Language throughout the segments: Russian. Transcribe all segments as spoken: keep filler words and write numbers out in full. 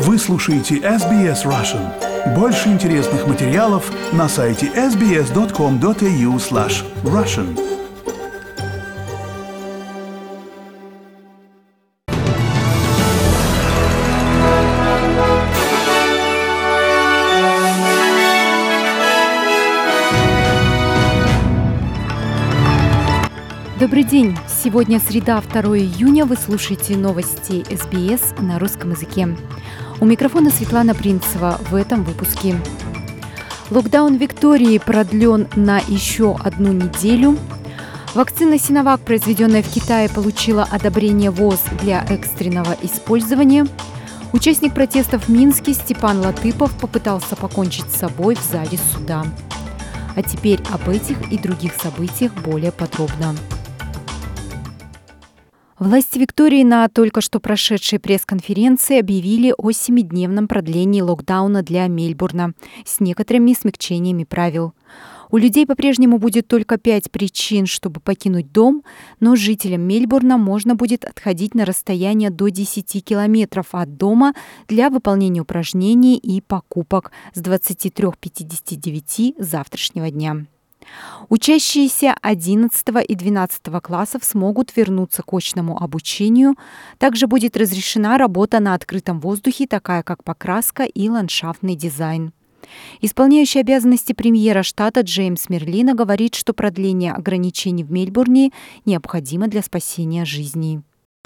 Вы слушаете эс би эс Russian. Больше интересных материалов на сайте эс би эс точка ком точка эй ю слэш Russian. Добрый день! Сегодня среда, второе июня. Вы слушаете новости эс би эс на русском языке. У микрофона Светлана Принцева в этом выпуске. Локдаун в Виктории продлен на еще одну неделю. Вакцина Синовак, произведенная в Китае, получила одобрение ВОЗ для экстренного использования. Участник протестов в Минске Степан Латыпов попытался покончить с собой в зале суда. А теперь об этих и других событиях более подробно. Власти Виктории на только что прошедшей пресс-конференции объявили о семидневном продлении локдауна для Мельбурна с некоторыми смягчениями правил. У людей по-прежнему будет только пять причин, чтобы покинуть дом, но жителям Мельбурна можно будет отходить на расстояние до десяти километров от дома для выполнения упражнений и покупок с двадцати трёх пятидесяти девяти завтрашнего дня. Учащиеся одиннадцатого и двенадцатого классов смогут вернуться к очному обучению. Также будет разрешена работа на открытом воздухе, такая как покраска и ландшафтный дизайн. Исполняющий обязанности премьера штата Джеймс Мерлино говорит, что продление ограничений в Мельбурне необходимо для спасения жизней.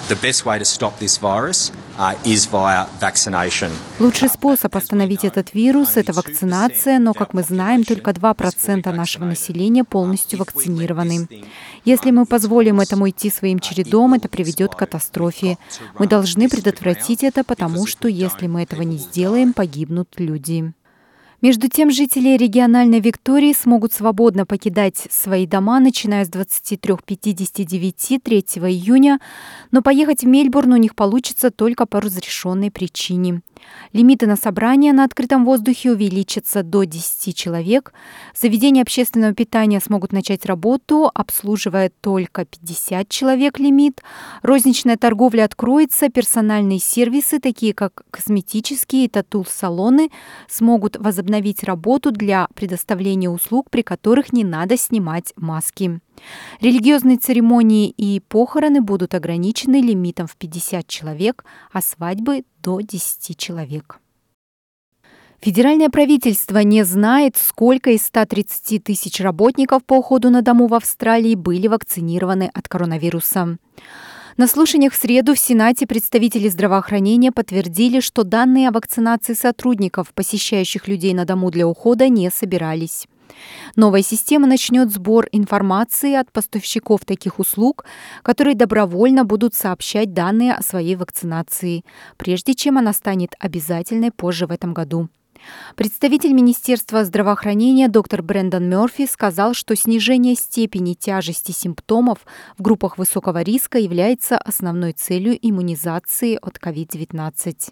Лучший способ остановить этот вирус – это вакцинация, но, как мы знаем, только два процента нашего населения полностью вакцинированы. Если мы позволим этому идти своим чередом, это приведет к катастрофе. Мы должны предотвратить это, потому что, если мы этого не сделаем, погибнут люди. Между тем, жители региональной Виктории смогут свободно покидать свои дома, начиная с двадцати трёх пятидесяти девяти третьего июня, но поехать в Мельбурн у них получится только по разрешенной причине. Лимиты на собрания на открытом воздухе увеличатся до десяти человек. Заведения общественного питания смогут начать работу, обслуживая только пятьдесят человек лимит. Розничная торговля откроется, персональные сервисы, такие как косметические и тату-салоны, смогут возобновить работу для предоставления услуг, при которых не надо снимать маски. Религиозные церемонии и похороны будут ограничены лимитом в пятьдесят человек, а свадьбы – до десяти человек. Федеральное правительство не знает, сколько из ста тридцати тысяч работников по уходу на дому в Австралии были вакцинированы от коронавируса. На слушаниях в среду в Сенате представители здравоохранения подтвердили, что данные о вакцинации сотрудников, посещающих людей на дому для ухода, не собирались. Новая система начнет сбор информации от поставщиков таких услуг, которые добровольно будут сообщать данные о своей вакцинации, прежде чем она станет обязательной позже в этом году. Представитель Министерства здравоохранения доктор Брэндон Мёрфи сказал, что снижение степени тяжести симптомов в группах высокого риска является основной целью иммунизации от ковид девятнадцать.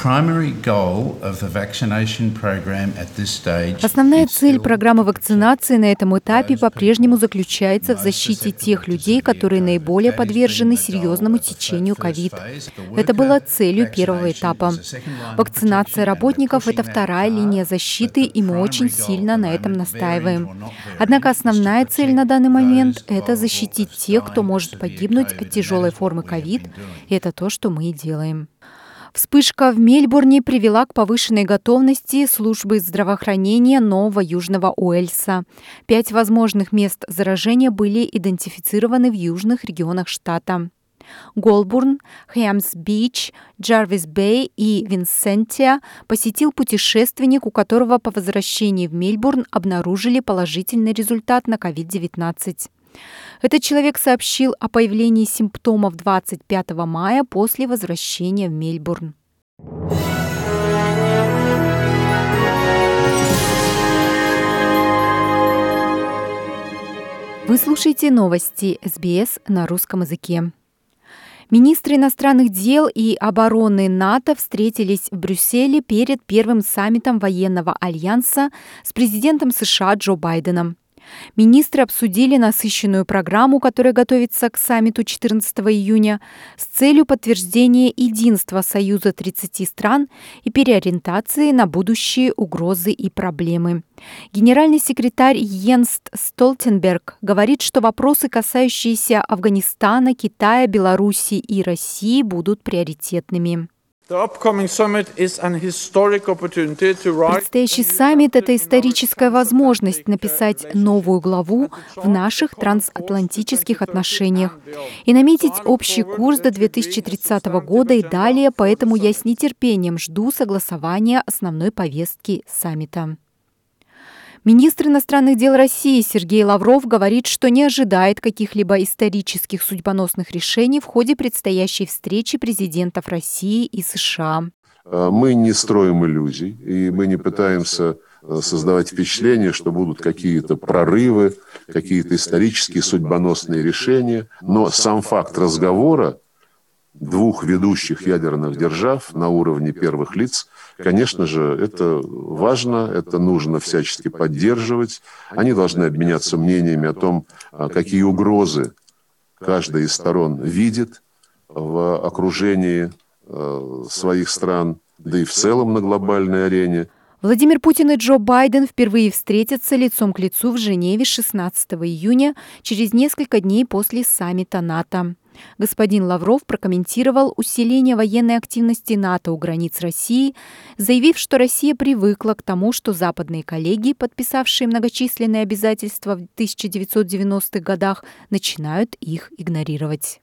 Основная цель программы вакцинации на этом этапе по-прежнему заключается в защите тех людей, которые наиболее подвержены серьезному течению ковид. Это было целью первого этапа. Вакцинация работников – это вторая линия защиты, и мы очень сильно на этом настаиваем. Однако основная цель на данный момент – это защитить тех, кто может погибнуть от тяжелой формы ковид, и это то, что мы и делаем. Вспышка в Мельбурне привела к повышенной готовности службы здравоохранения Нового Южного Уэльса. Пять возможных мест заражения были идентифицированы в южных регионах штата. Голбурн, Хэмс-Бич, Джарвис-Бэй и Винсентия посетил путешественник, у которого по возвращении в Мельбурн обнаружили положительный результат на ковид девятнадцать. Этот человек сообщил о появлении симптомов двадцать пятого мая после возвращения в Мельбурн. Вы слушаете новости эс би эс на русском языке. Министры иностранных дел и обороны НАТО встретились в Брюсселе перед первым саммитом военного альянса с президентом США Джо Байденом. Министры обсудили насыщенную программу, которая готовится к саммиту четырнадцатого июня с целью подтверждения единства Союза тридцати стран и переориентации на будущие угрозы и проблемы. Генеральный секретарь Йенс Столтенберг говорит, что вопросы, касающиеся Афганистана, Китая, Белоруссии и России, будут приоритетными. Предстоящий саммит – это историческая возможность написать новую главу в наших трансатлантических отношениях и наметить общий курс до две тысячи тридцатого года и далее, поэтому я с нетерпением жду согласования основной повестки саммита. Министр иностранных дел России Сергей Лавров говорит, что не ожидает каких-либо исторических судьбоносных решений в ходе предстоящей встречи президентов России и США. Мы не строим иллюзий, и мы не пытаемся создавать впечатление, что будут какие-то прорывы, какие-то исторические судьбоносные решения. Но сам факт разговора двух ведущих ядерных держав на уровне первых лиц, конечно же, это важно, это нужно всячески поддерживать. Они должны обменяться мнениями о том, какие угрозы каждая из сторон видит в окружении своих стран, да и в целом на глобальной арене. Владимир Путин и Джо Байден впервые встретятся лицом к лицу в Женеве шестнадцатого июня, через несколько дней после саммита НАТО. Господин Лавров прокомментировал усиление военной активности НАТО у границ России, заявив, что Россия привыкла к тому, что западные коллеги, подписавшие многочисленные обязательства в тысяча девятьсот девяностых годах, начинают их игнорировать.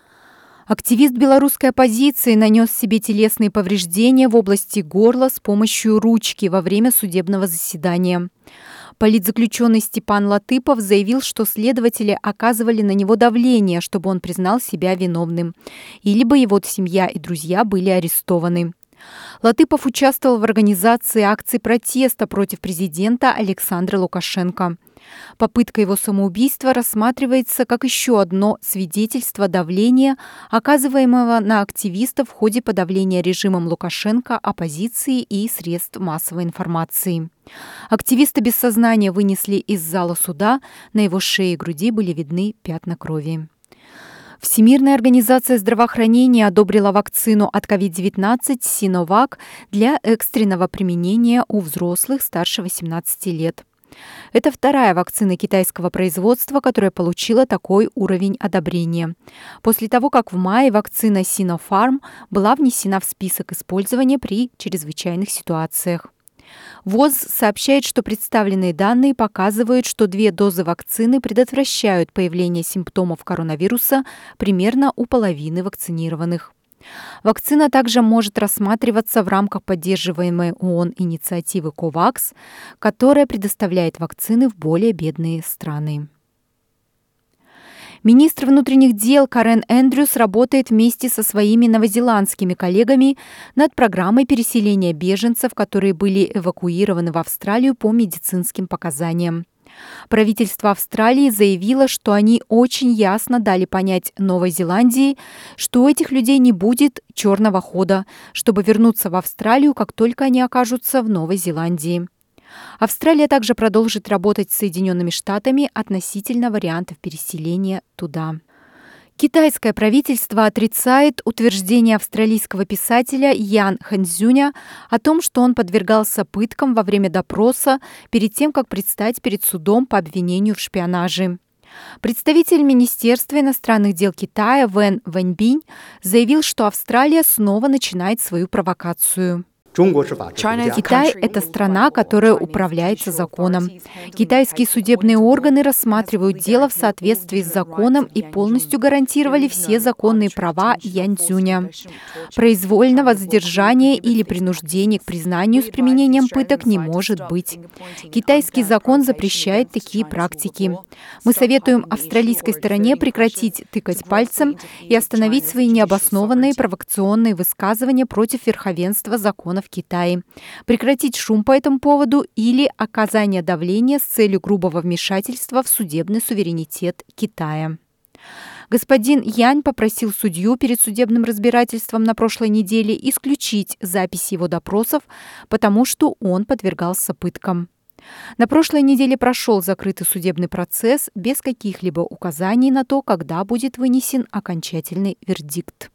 Активист белорусской оппозиции нанес себе телесные повреждения в области горла с помощью ручки во время судебного заседания. Политзаключенный Степан Латыпов заявил, что следователи оказывали на него давление, чтобы он признал себя виновным, и либо его семья и друзья были арестованы. Латыпов участвовал в организации акций протеста против президента Александра Лукашенко. Попытка его самоубийства рассматривается как еще одно свидетельство давления, оказываемого на активистов в ходе подавления режимом Лукашенко оппозиции и средств массовой информации. Активиста без сознания вынесли из зала суда, на его шее и груди были видны пятна крови. Всемирная организация здравоохранения одобрила вакцину от ковид девятнадцать Sinovac для экстренного применения у взрослых старше восемнадцати лет. Это вторая вакцина китайского производства, которая получила такой уровень одобрения. После того, как в мае вакцина Sinopharm была внесена в список использования при чрезвычайных ситуациях. ВОЗ сообщает, что представленные данные показывают, что две дозы вакцины предотвращают появление симптомов коронавируса примерно у половины вакцинированных. Вакцина также может рассматриваться в рамках поддерживаемой ООН инициативы COVAX, которая предоставляет вакцины в более бедные страны. Министр внутренних дел Карен Эндрюс работает вместе со своими новозеландскими коллегами над программой переселения беженцев, которые были эвакуированы в Австралию по медицинским показаниям. Правительство Австралии заявило, что они очень ясно дали понять Новой Зеландии, что у этих людей не будет черного хода, чтобы вернуться в Австралию, как только они окажутся в Новой Зеландии. Австралия также продолжит работать с Соединенными Штатами относительно вариантов переселения туда. Китайское правительство отрицает утверждение австралийского писателя Ян Хэнцзюня о том, что он подвергался пыткам во время допроса перед тем, как предстать перед судом по обвинению в шпионаже. Представитель Министерства иностранных дел Китая Вэн Вэньбинь заявил, что Австралия снова начинает свою провокацию. Китай – это страна, которая управляется законом. Китайские судебные органы рассматривают дело в соответствии с законом и полностью гарантировали все законные права Ян Цзюня. Произвольного задержания или принуждения к признанию с применением пыток не может быть. Китайский закон запрещает такие практики. Мы советуем австралийской стороне прекратить тыкать пальцем и остановить свои необоснованные провокационные высказывания против верховенства закона в Китае, прекратить шум по этому поводу или оказание давления с целью грубого вмешательства в судебный суверенитет Китая. Господин Янь попросил судью перед судебным разбирательством на прошлой неделе исключить запись его допросов, потому что он подвергался пыткам. На прошлой неделе прошел закрытый судебный процесс без каких-либо указаний на то, когда будет вынесен окончательный вердикт.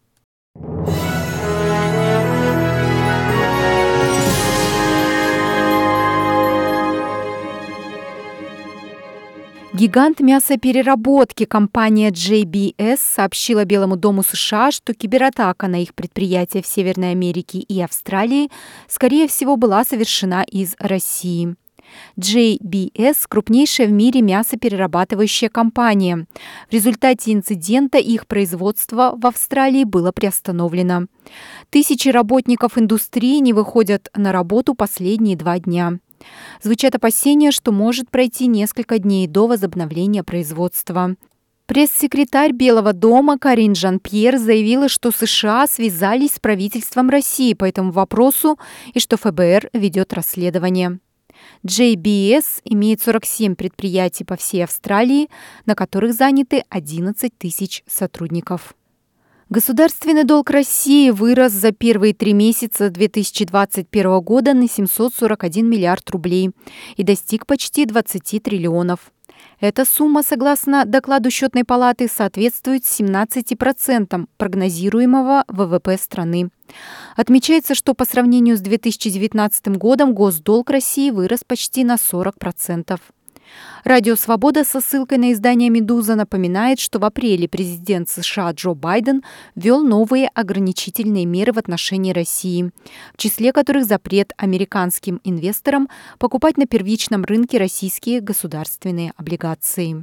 Гигант мясопереработки компания джей би эс сообщила Белому дому США, что кибератака на их предприятия в Северной Америке и Австралии, скорее всего, была совершена из России. джей би эс – крупнейшая в мире мясоперерабатывающая компания. В результате инцидента их производство в Австралии было приостановлено. Тысячи работников индустрии не выходят на работу последние два дня. Звучат опасения, что может пройти несколько дней до возобновления производства. Пресс-секретарь Белого дома Карин Жан-Пьер заявила, что США связались с правительством России по этому вопросу и что эф бэ эр ведет расследование. джей би эс имеет сорок семь предприятий по всей Австралии, на которых заняты одиннадцать тысяч сотрудников. Государственный долг России вырос за первые три месяца две тысячи двадцать первого года на семьсот сорок один миллиард рублей и достиг почти двадцати триллионов. Эта сумма, согласно докладу Счетной палаты, соответствует семнадцати процентам прогнозируемого вэ вэ пэ страны. Отмечается, что по сравнению с две тысячи девятнадцатым годом госдолг России вырос почти на сорок процентов. Радио «Свобода» со ссылкой на издание «Медуза» напоминает, что в апреле президент США Джо Байден ввел новые ограничительные меры в отношении России, в числе которых запрет американским инвесторам покупать на первичном рынке российские государственные облигации.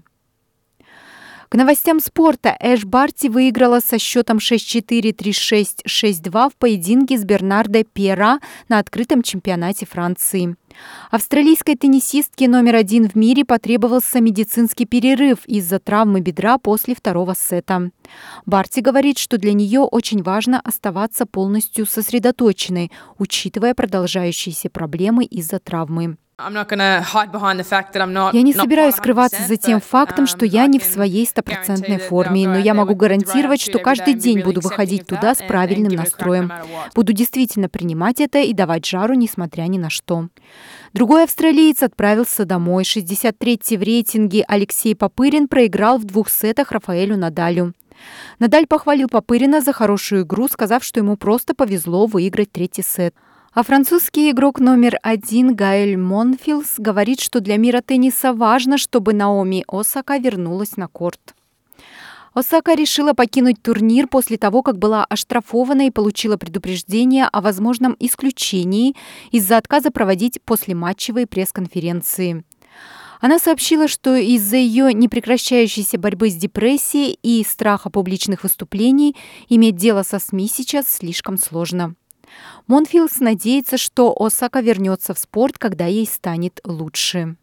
К новостям спорта. Эш Барти выиграла со счетом шесть четыре, три шесть, шесть два в поединке с Бернардо Пьера на открытом чемпионате Франции. Австралийской теннисистке номер один в мире потребовался медицинский перерыв из-за травмы бедра после второго сета. Барти говорит, что для нее очень важно оставаться полностью сосредоточенной, учитывая продолжающиеся проблемы из-за травмы. Я не собираюсь скрываться за тем фактом, что я не в своей стопроцентной форме, но я могу гарантировать, что каждый день буду выходить туда с правильным настроем. Буду действительно принимать это и давать жару, несмотря ни на что. Другой австралиец отправился домой. шестьдесят третий в рейтинге Алексей Попырин проиграл в двух сетах Рафаэлю Надалю. Надаль похвалил Попырина за хорошую игру, сказав, что ему просто повезло выиграть третий сет. А французский игрок номер один Гаэль Монфилс говорит, что для мира тенниса важно, чтобы Наоми Осака вернулась на корт. Осака решила покинуть турнир после того, как была оштрафована и получила предупреждение о возможном исключении из-за отказа проводить послематчевые пресс-конференции. Она сообщила, что из-за ее непрекращающейся борьбы с депрессией и страха публичных выступлений иметь дело со СМИ сейчас слишком сложно. Монфилс надеется, что Осака вернется в спорт, когда ей станет лучше.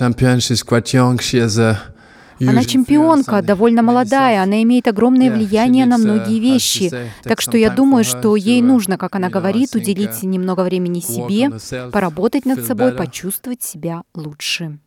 Она чемпионка, довольно молодая, она имеет огромное влияние на многие вещи. Так что я думаю, что ей нужно, как она говорит, уделить немного времени себе, поработать над собой, почувствовать себя лучше.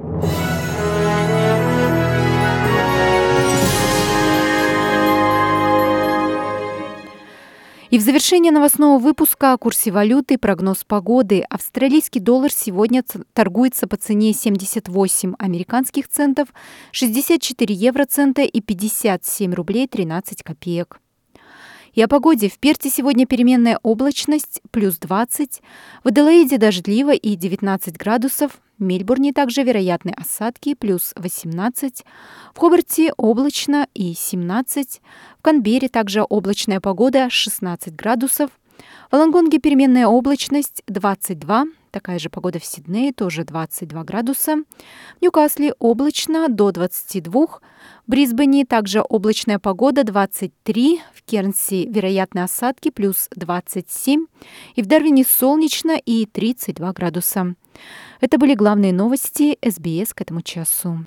И в завершение новостного выпуска о курсе валюты и прогноз погоды. Австралийский доллар сегодня торгуется по цене семьдесят восемь американских центов, шестьдесят четыре евроцента и пятьдесят семь рублей тринадцать копеек. И о погоде. В Перте сегодня переменная облачность, плюс двадцать. В Аделаиде дождливо и девятнадцать градусов. В Мельбурне также вероятны осадки, плюс восемнадцать. В Хобарте облачно и семнадцать. В Канберре также облачная погода, шестнадцать градусов. В Волонгонге переменная облачность, двадцать два. Такая же погода в Сиднее, тоже двадцать два градуса. В Ньюкасле облачно до двадцати двух. В Брисбене также облачная погода, двадцать три. В Кернси вероятны осадки, плюс двадцать семь. И в Дарвине солнечно и тридцать два градуса. Это были главные новости эс би эс к этому часу.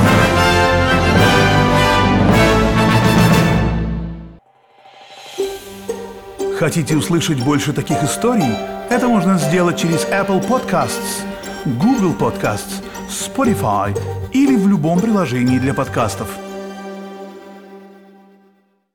Хотите услышать больше таких историй? Это можно сделать через Apple Podcasts, Google Podcasts, Spotify или в любом приложении для подкастов.